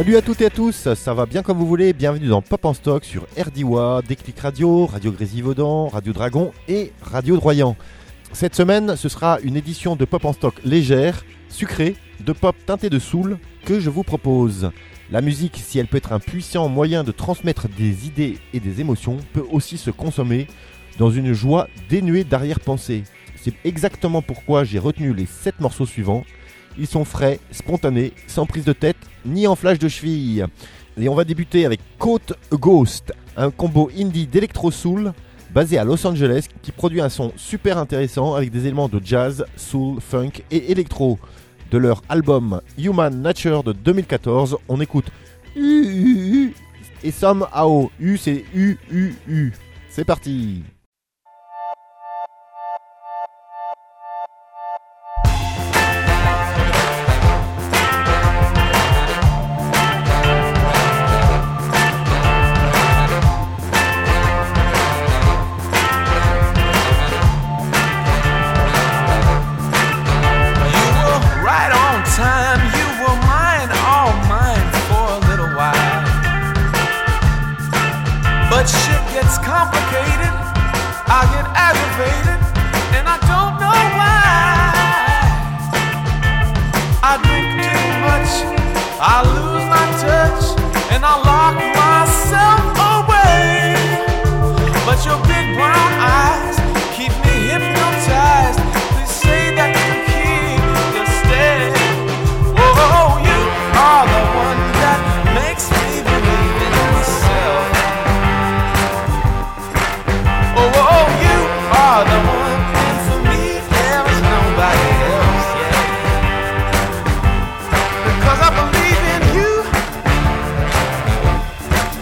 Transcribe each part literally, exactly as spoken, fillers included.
Salut à toutes et à tous, ça va bien comme vous voulez, bienvenue dans Pop en Stock sur R D W A, Déclic Radio, Radio Grésivaudan, Radio Dragon et Radio Droyan. Cette semaine, ce sera une édition de Pop en Stock légère, sucrée, de pop teintée de soul que je vous propose. La musique, si elle peut être un puissant moyen de transmettre des idées et des émotions, peut aussi se consommer dans une joie dénuée d'arrière-pensée. C'est exactement pourquoi j'ai retenu les sept morceaux suivants. Ils sont frais, spontanés, sans prise de tête, ni en flash de cheville. Et on va débuter avec Caught a Ghost, un combo indie d'électro-soul basé à Los Angeles qui produit un son super intéressant avec des éléments de jazz, soul, funk et électro. De leur album Human Nature de deux mille quatorze, on écoute U U U et Somehow. U c'est U U U. C'est parti. But shit gets complicated, I get aggravated, and I don't know why. I drink too much, I lose my touch, and I lock myself away. But your big brown eyes keep me hypnotized. Please say that you keep your stay. Oh, you are the one that makes me believe in myself. Oh, you are the one, and for me there is nobody else, yeah. Because I believe in you,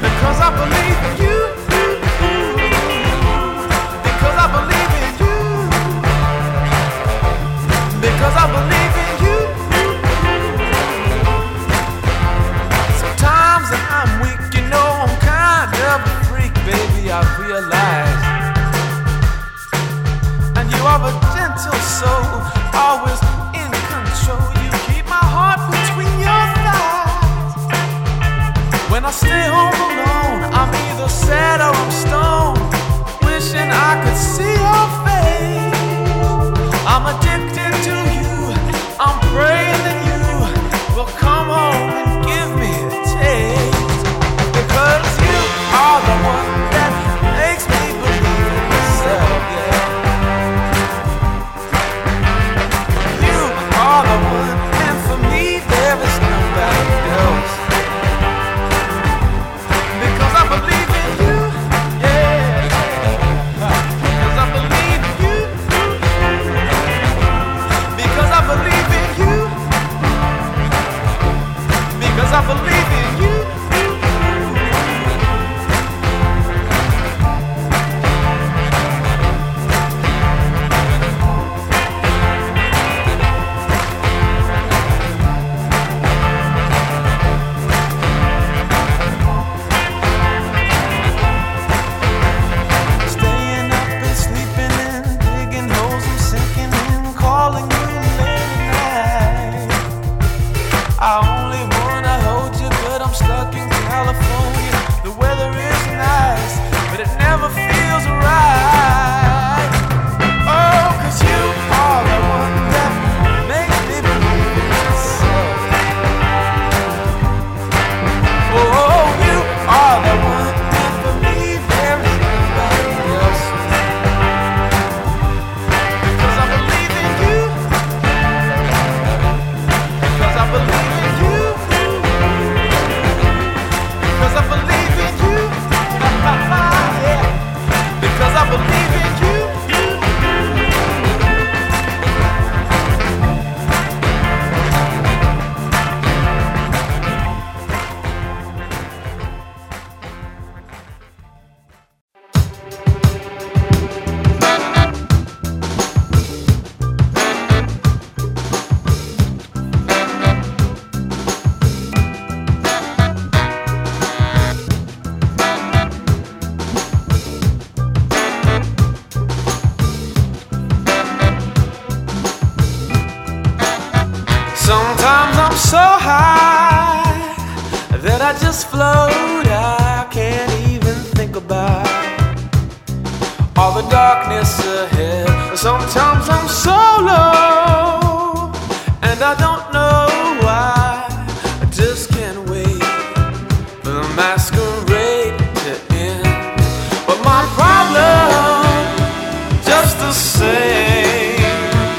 just float. I can't even think about all the darkness ahead. Sometimes I'm so low, and I don't know why. I just can't wait for the masquerade to end. But my problem, just the same,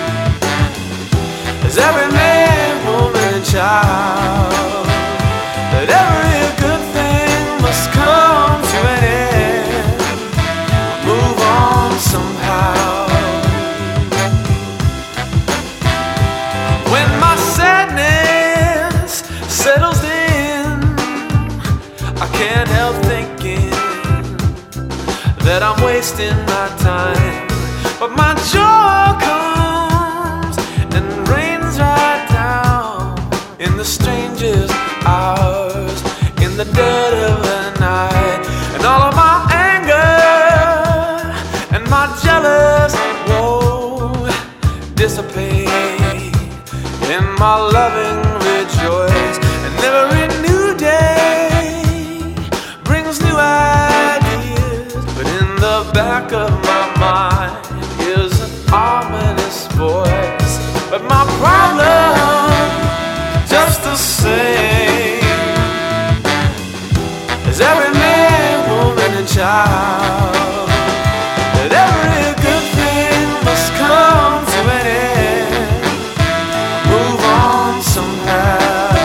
is every man, woman, and child, that every good thing must come to an end. Move on somehow. When my sadness settles in, I can't help thinking that I'm wasting my time. But my joy comes and rains right down in the strangest hours, in the dead of the night. And all of my anger and my jealous woe dissipate in my loving rejoice. And every new day brings new ideas, but in the back of my mind is an ominous voice. But my problem, just the same, is every man, woman, and child, that every good thing must come to an end. Move on somehow.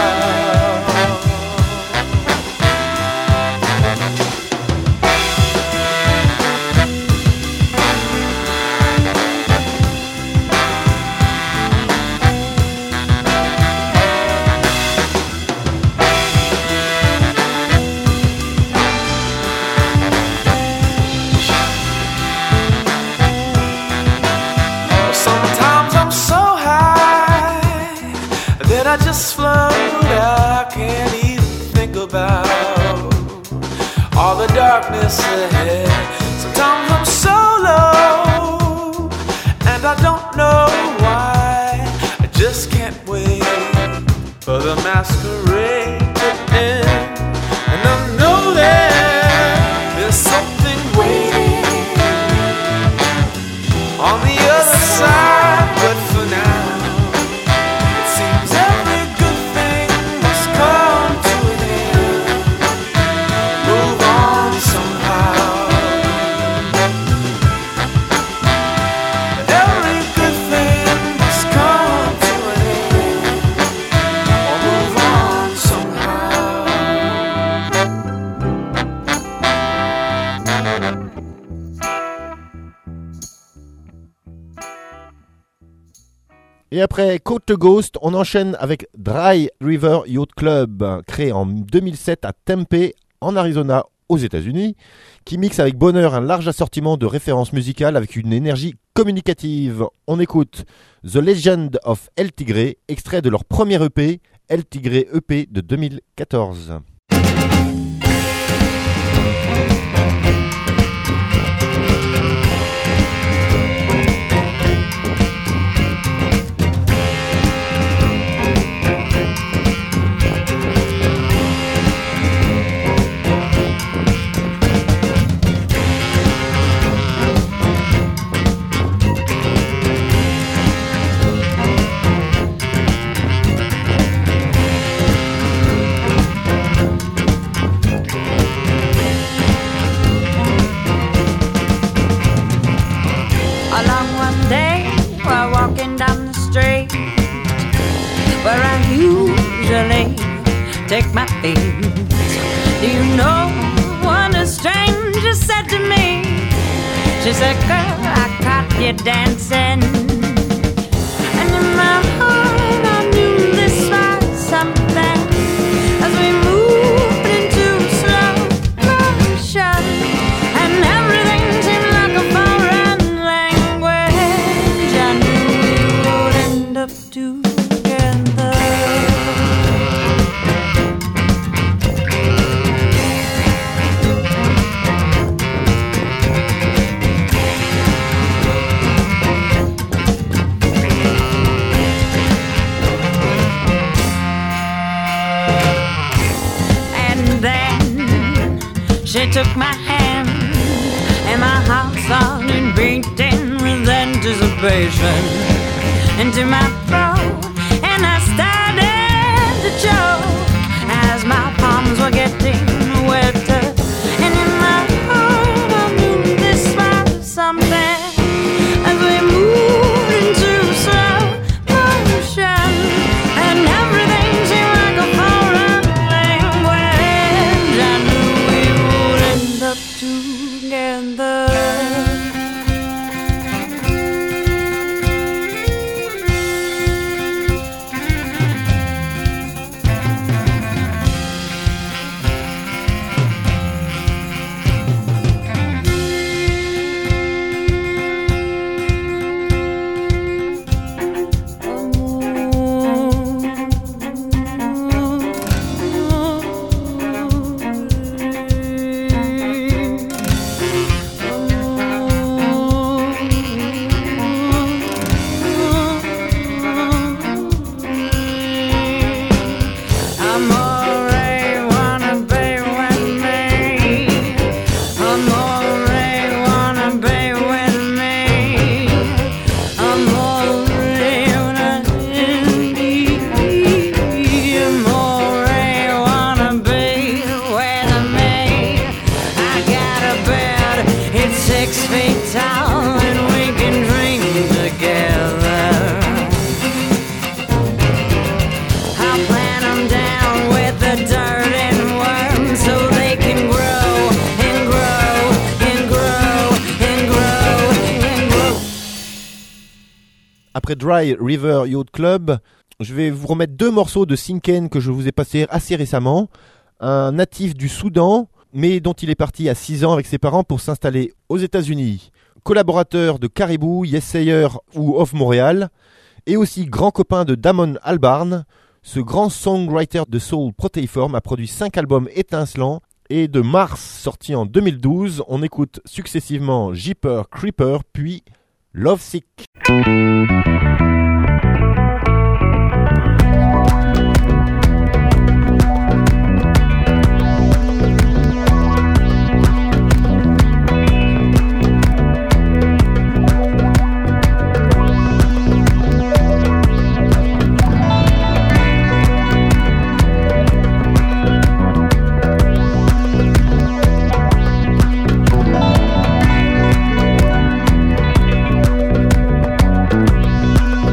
Sometimes I'm so high that I just float. I can't even think about all the darkness ahead. Sometimes I'm so low, and I don't know why. I just can't wait for the masquerade to end. And I know that there's something waiting on the other side, but for now, it seems every good thing must come to an end. Move on somehow. Every good thing must come to an end, or move on somehow. Et après Code to Ghost, on enchaîne avec Dry River Yacht Club, créé en deux mille sept à Tempe, en Arizona, aux États-Unis, qui mixe avec bonheur un large assortiment de références musicales avec une énergie communicative. On écoute The Legend of El Tigre, extrait de leur premier E P, El Tigre E P de deux mille quatorze. Take my feet. Do you know what a stranger said to me? She said, girl, I caught you dancing. And in my heart I knew this was something. As we moved into slow motion, and everything seemed like a foreign language. I knew we would end up together. she took my hand, and my heart started beating with anticipation into my throat, and I started to choke as my palms were getting wetter, and in my heart I knew this was something as we moved into slow motion, and everything seemed like a foreign language. I knew we would end up together. Après Dry River Yacht Club, je vais vous remettre deux morceaux de Sinken que je vous ai passés assez récemment. Un natif du Soudan, mais dont il est parti à six ans avec ses parents pour s'installer aux États-Unis. Collaborateur de Caribou, Yesayer ou Off Montréal, et aussi grand copain de Damon Albarn. Ce grand songwriter de soul protéiforme a produit cinq albums étincelants, et de Mars, sorti en deux mille douze, on écoute successivement Jeeper Creeper puis Lovesick. Thank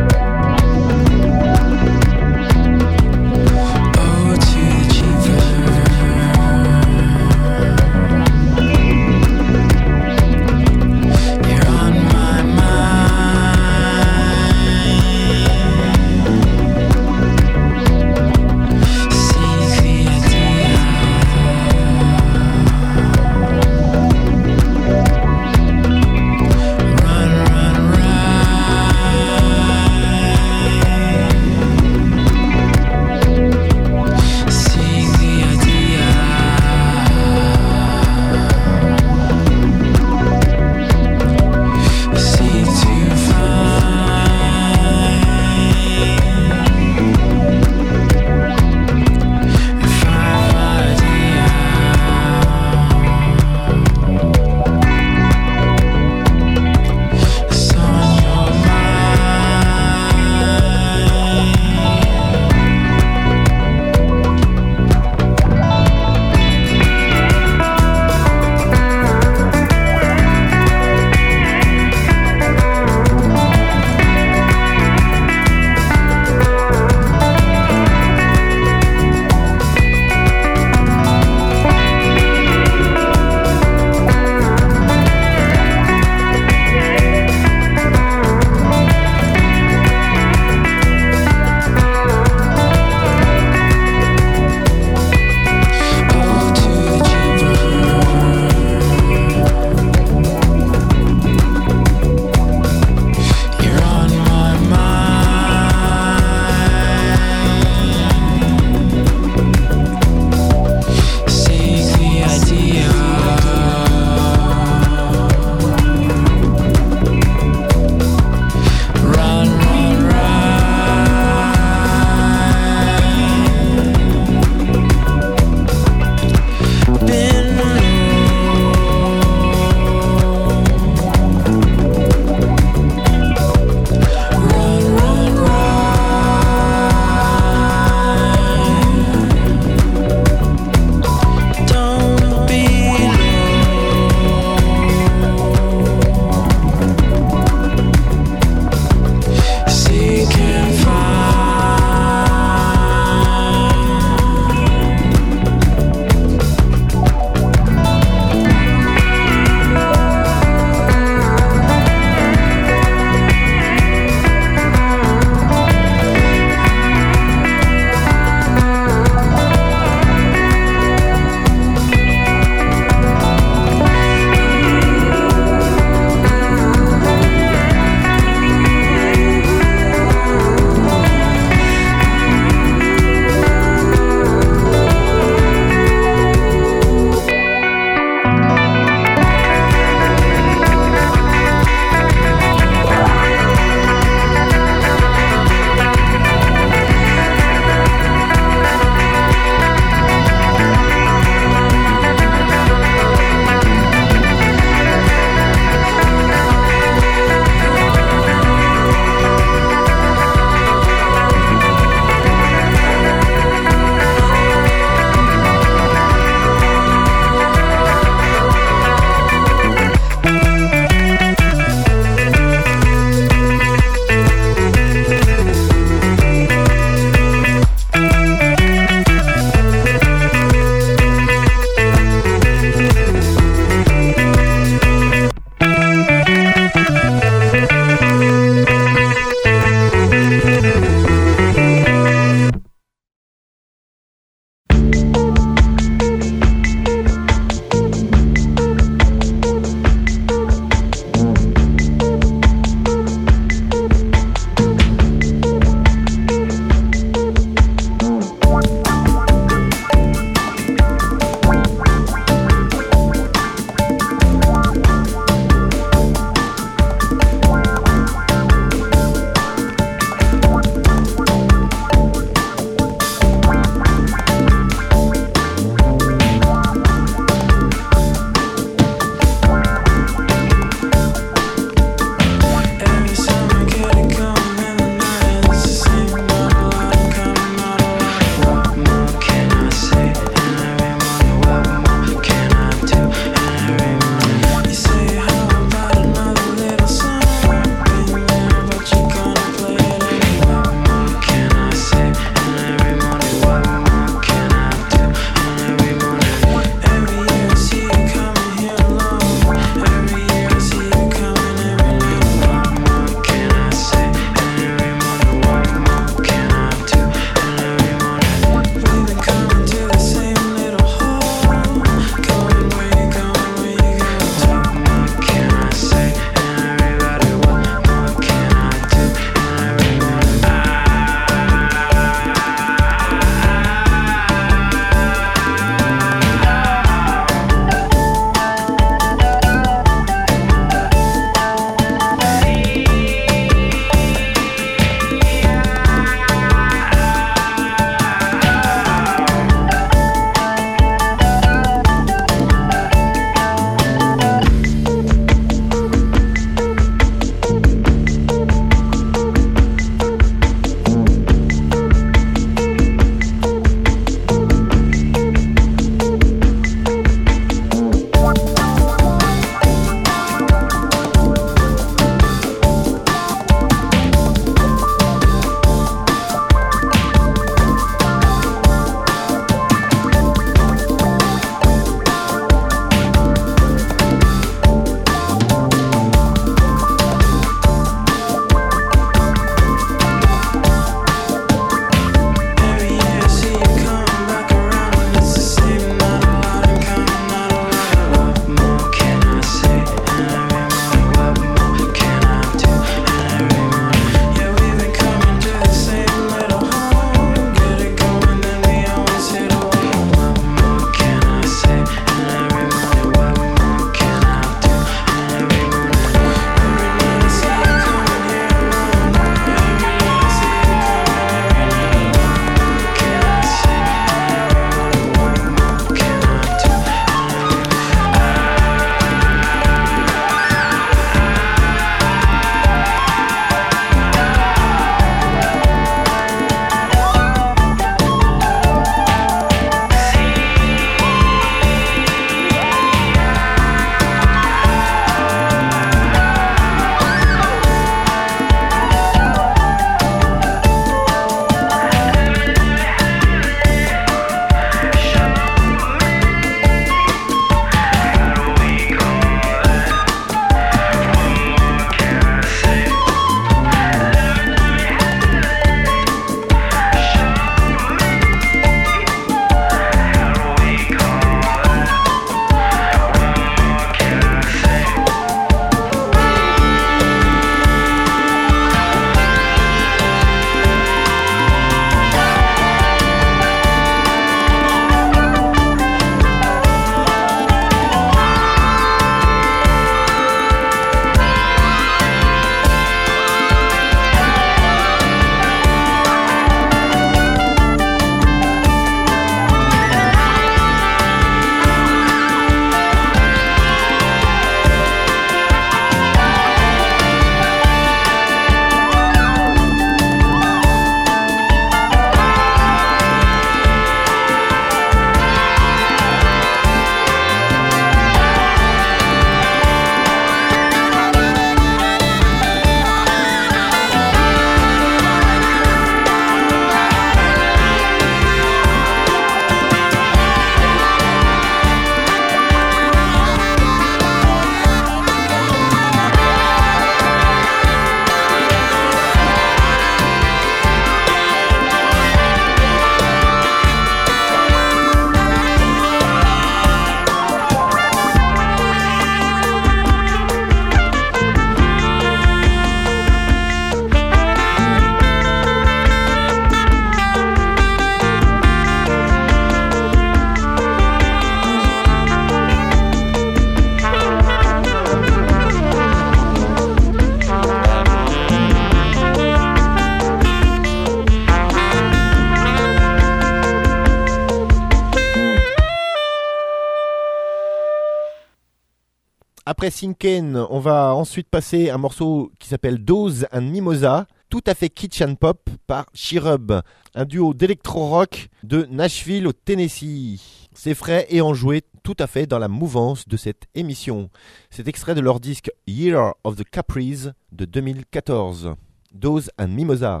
Après Sinken, on va ensuite passer un morceau qui s'appelle Dose and Mimosa, tout à fait kitsch and pop par Cherub, un duo d'électro-rock de Nashville au Tennessee. C'est frais et enjoué, tout à fait dans la mouvance de cette émission. C'est extrait de leur disque Year of the Caprice de deux mille quatorze. Dose and Mimosa.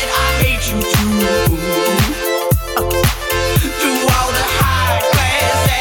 Do all the high class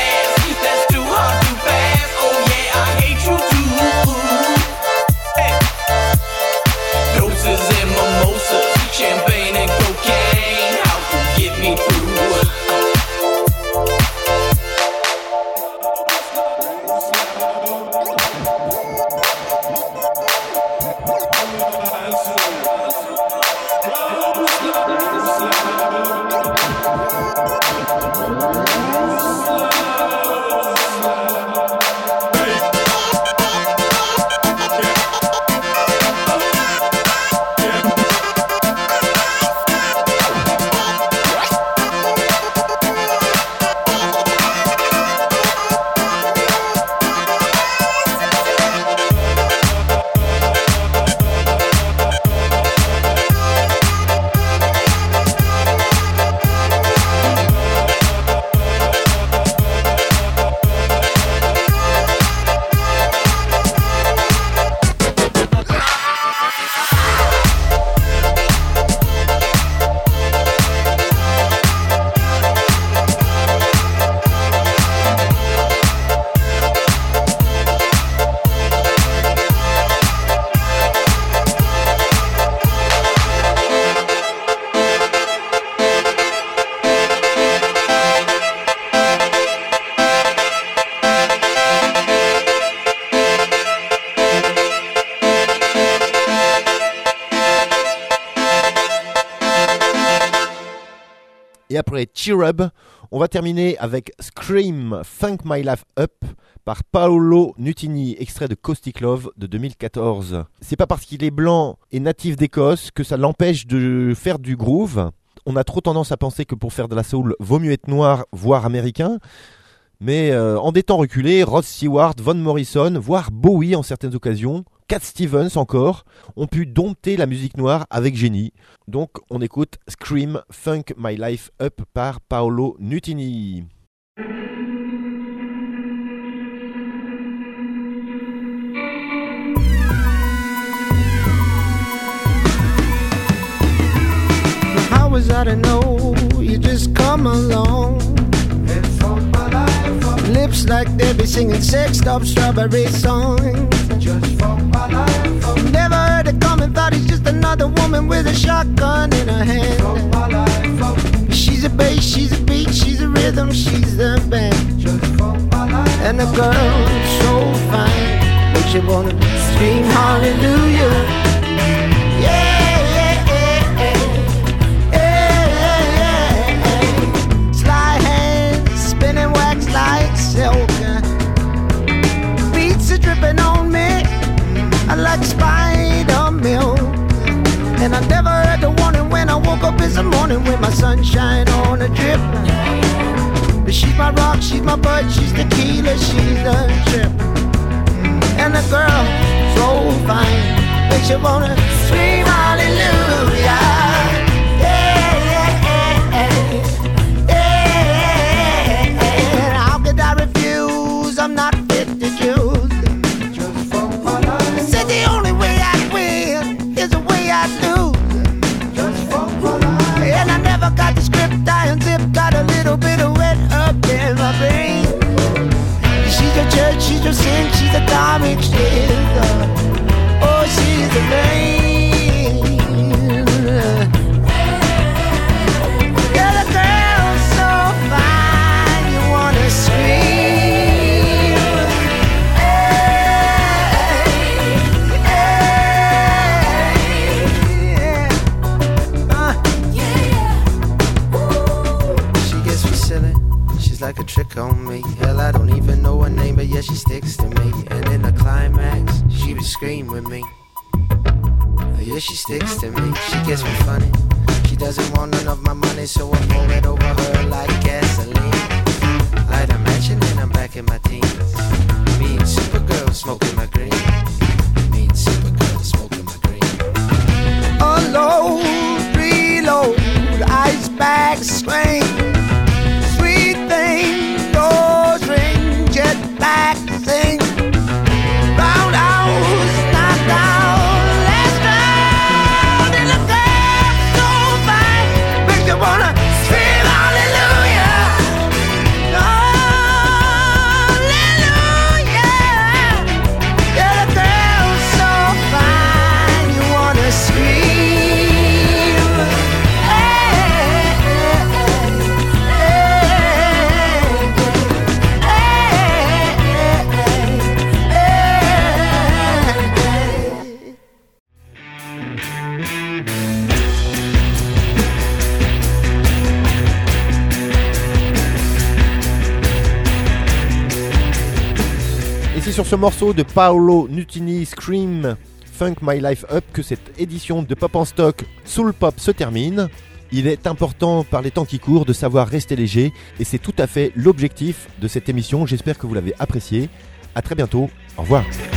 Et après Cheer Up, on va terminer avec Scream Funk My Life Up par Paolo Nutini, extrait de Caustic Love de deux mille quatorze. C'est pas parce qu'il est blanc et natif d'Écosse que ça l'empêche de faire du groove. On a trop tendance à penser que pour faire de la soul, vaut mieux être noir, voire américain. Mais euh, en des temps reculés, Rod Stewart, Van Morrison, voire Bowie en certaines occasions, Cat Stevens encore, ont pu dompter la musique noire avec génie. Donc on écoute Scream Funk My Life Up par Paolo Nutini. How was I to know you just come along? Lips like they be singing sexed up strawberry songs. Just fuck my life up. Never heard it coming, thought he's just another woman with a shotgun in her hand. Fuck my life up. She's a bass, she's a beat, she's a rhythm, she's the band. Just fuck my life. And the girl so fine, makes you wanna scream hallelujah. Dripping on me like spider milk. And I never heard the warning when I woke up this morning with my sunshine on a drip. But she's my rock, she's my bud, she's the tequila, she's the trip. And the girl, so fine, makes you wanna scream hallelujah. I'm not fit to choose. Just for my life. Said the only way I win is the way I lose. Just for my life. And I never got the script, I unzipped, got a little bit of wet up in my brain. She's a church, she's a sin, she's a comic strip. Oh, she's the rain. Yeah, the girl's so fine, you wanna scream. Like a trick on me. Hell, I don't even know her name, but yeah, she sticks to me. And in the climax, she would scream with me. Yeah, she sticks to me. She gets me funny. She doesn't want none of my money, so I pour it over her like gasoline. Light a match and then I'm back in my teens. Me and Supergirl smoking my green. Me and Supergirl smoking my green. Unload, reload, ice bag scream. Doors ring, jet black sing. Roundhouse, knock down, last round. And the girl so fine, makes you wanna scream hallelujah. Hallelujah. Yeah, the girl so fine, you wanna scream. C'est sur ce morceau de Paolo Nutini, Scream Funk My Life Up, que cette édition de Pop en Stock Soul Pop se termine. Il est important par les temps qui courent de savoir rester léger et c'est tout à fait l'objectif de cette émission. J'espère que vous l'avez apprécié. À très bientôt. Au revoir.